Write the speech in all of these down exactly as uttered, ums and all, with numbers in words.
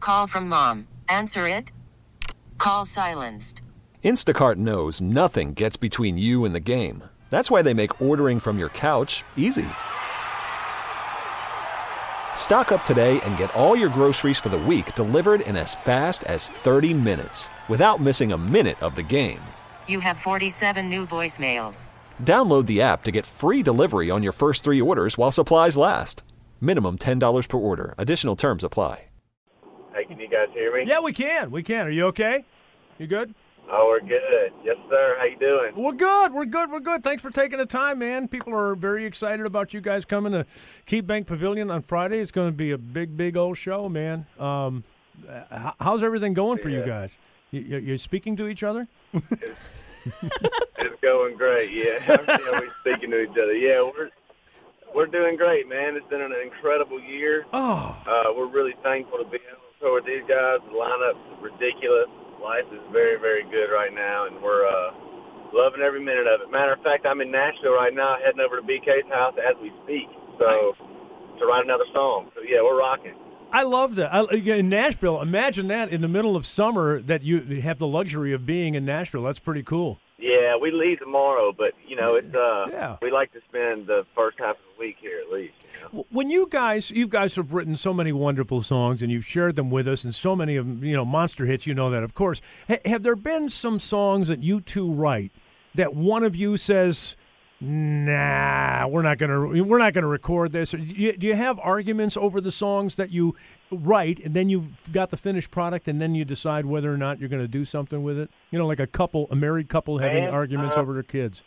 Call from mom. Answer it. Call silenced. Instacart knows nothing gets between you and the game. That's why they make ordering from your couch easy. Stock up today and get all your groceries for the week delivered in as fast as thirty minutes without missing a minute of the game. You have forty-seven new voicemails. Download the app to get free delivery on your first three orders while supplies last. Minimum ten dollars per order. Additional terms apply. Hey, can you guys hear me? Yeah, we can. We can. Are you okay? You good? Oh, we're good. Yes, sir. How you doing? We're good. We're good. We're good. Thanks for taking the time, man. People are very excited about you guys coming to KeyBank Pavilion on Friday. It's going to be a big, big old show, man. Um, how's everything going for yeah. you guys? You, you're speaking to each other? It's, it's going great, yeah. yeah. We're speaking to each other. Yeah, we're we're doing great, man. It's been an incredible year. Oh. Uh, we're really thankful to be able to tour with these guys. The lineup's ridiculous. Life is very, very good right now, and we're uh, loving every minute of it. Matter of fact, I'm in Nashville right now, heading over to B K's house as we speak, so to write another song. So, yeah, we're rocking. I love that. I, in Nashville, imagine that in the middle of summer that you have the luxury of being in Nashville. That's pretty cool. Yeah, we leave tomorrow, but, you know, it's uh, yeah. we like to spend the first half of the week here at least. You know? When you guys, you guys have written so many wonderful songs, and you've shared them with us, and so many of them, you know, monster hits, you know that, of course. H- have there been some songs that you two write that one of you says, nah, we're not gonna, we're not gonna record this? Or do you, do you have arguments over the songs that you write, and then you've got the finished product, and then you decide whether or not you're going to do something with it? You know, like a couple, a married couple having man, arguments uh, over their kids.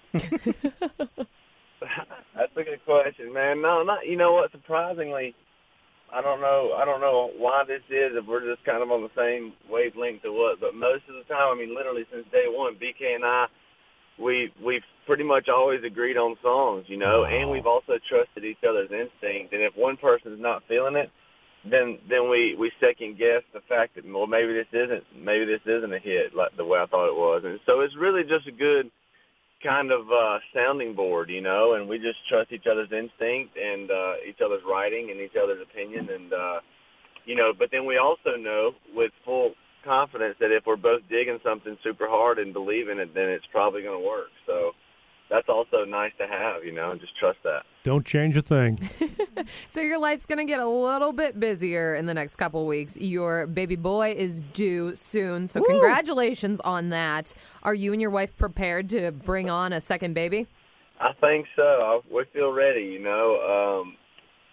That's a good question, man. No, not. You know what? Surprisingly, I don't know. I don't know why this is. If we're just kind of on the same wavelength or what. But most of the time, I mean, literally since day one, B K and I, we we've pretty much always agreed on songs, you know, wow. and we've also trusted each other's instinct. And if one person's not feeling it, then then we we second guess the fact that, well, maybe this isn't maybe this isn't a hit like the way I thought it was. And so it's really just a good kind of uh, sounding board, you know, and we just trust each other's instinct and uh, each other's writing and each other's opinion. And, uh, you know, but then we also know with full confidence that if we're both digging something super hard and believe in it, then it's probably going to work. So that's also nice to have, you know, and just trust that. Don't change a thing. So your life's going to get a little bit busier in the next couple weeks. Your baby boy is due soon, so Woo! Congratulations on that. Are you and your wife prepared to bring on a second baby? I think so. I, we feel ready, you know. Um,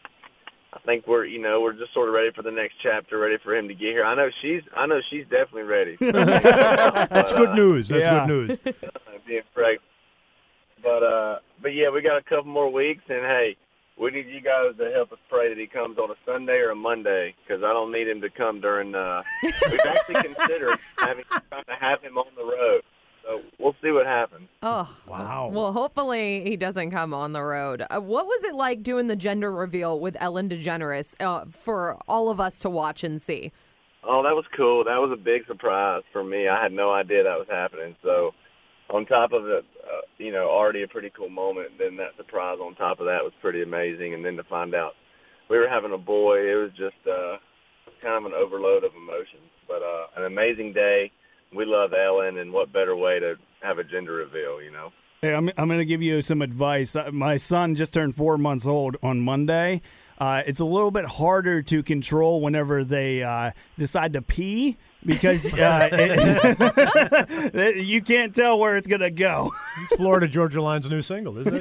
I think we're, you know, we're just sort of ready for the next chapter, ready for him to get here. I know she's, I know she's definitely ready. That's but, good uh, news. That's yeah. good news. Being pregnant. But, uh, but yeah, we got a couple more weeks, and hey, we need you guys to help us pray that he comes on a Sunday or a Monday, because I don't need him to come during. Uh, we've actually considered having trying to have him on the road, so we'll see what happens. Oh, wow! Well, hopefully he doesn't come on the road. Uh, what was it like doing the gender reveal with Ellen DeGeneres uh, for all of us to watch and see? Oh, that was cool. That was a big surprise for me. I had no idea that was happening. So, on top of it, uh, you know, already a pretty cool moment, then that surprise on top of that was pretty amazing. And then to find out we were having a boy, it was just uh, kind of an overload of emotions. But uh, an amazing day. We love Ellen, and what better way to have a gender reveal, you know? Hey, I'm, I'm going to give you some advice. My son just turned four months old on Monday. Uh, it's a little bit harder to control whenever they uh, decide to pee because uh, it, you can't tell where it's going to go. It's Florida Georgia Line's new single, isn't it?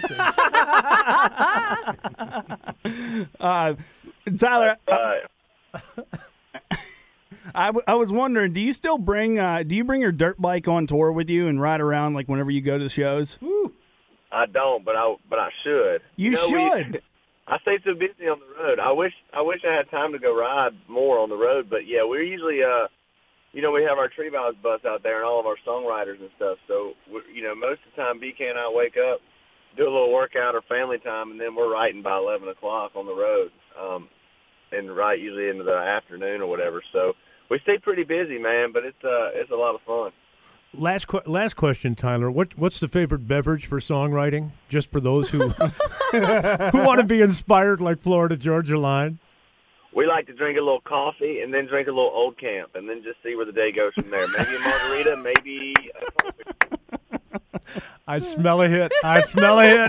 uh, Tyler, uh, I, I was wondering, do you still bring uh, do you bring your dirt bike on tour with you and ride around like whenever you go to the shows? Woo. I don't, but I but I should. You, you know, should. We, I stay so busy on the road. I wish I wish I had time to go ride more on the road. But yeah, we're usually, uh, you know, we have our Tree Vibes bus out there and all of our songwriters and stuff. So we're, you know, most of the time B K and I wake up, do a little workout or family time, and then we're writing by eleven o'clock on the road, um, and write usually into the afternoon or whatever. So we stay pretty busy, man. But it's uh, it's a lot of fun. Last qu- last question, Tyler. What what's the favorite beverage for songwriting? Just for those who who want to be inspired like Florida Georgia Line. we like to drink a little coffee and then drink a little Old Camp and then just see where the day goes from there. Maybe a margarita, maybe a coffee. I smell a hit. I smell a hit.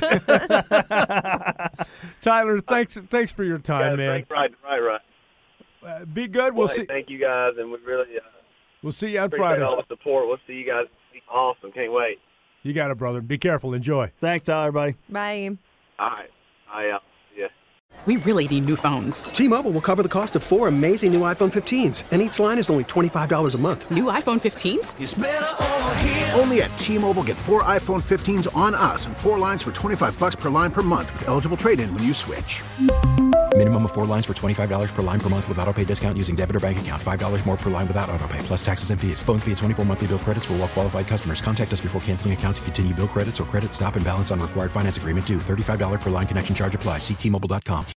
Tyler, thanks thanks for your time, Yeah, man. Right, right, right. Uh, be good. We'll Well, hey, see. thank you guys, and we really uh, We'll see you on appreciate Friday. all the support. We'll see you guys. Awesome. Can't wait. You got it, brother. Be careful. Enjoy. Thanks, Tyler, buddy. Bye. All right. I uh, yeah. We really need new phones. T-Mobile will cover the cost of four amazing new iPhone fifteens, and each line is only twenty-five dollars a month. New iPhone fifteens? Only at T-Mobile, get four iPhone fifteens on us and four lines for twenty-five bucks per line per month with eligible trade-in when you switch. Minimum of four lines for twenty-five dollars per line per month with autopay discount using debit or bank account. five dollars more per line without autopay, plus taxes and fees. Phone fee at twenty-four monthly bill credits for well-qualified customers. Contact us before canceling account to continue bill credits or credit stop and balance on required finance agreement due. thirty-five dollars per line connection charge applies. See T Mobile dot com.